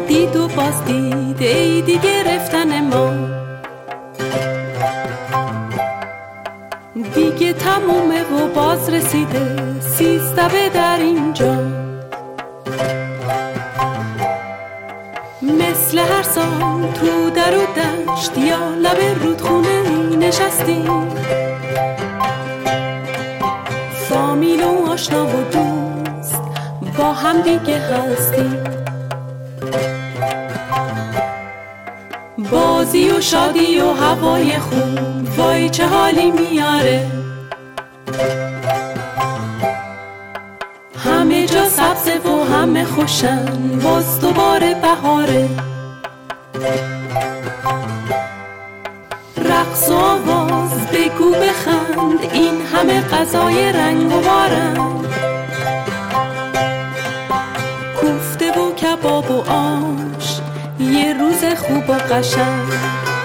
دید و باز دید عیدی گرفتن ما. دیگه تمومه و باز رسیده 13 در اینجا. مثل هر سال تو در و دشت یا لب رودخونه نشستیم، فامیل و آشنا و دوست با هم دیگه هستیم. بازی و شادی و هوای خوب وای چه حالی میاره. همه جا سبزه و همه خوشن، باز دوباره بهاره. رقص و آواز بگو بخند، این همه غذای رنگ و بارند. کوفته و کباب و آش، یه روز خوب و قشنگ.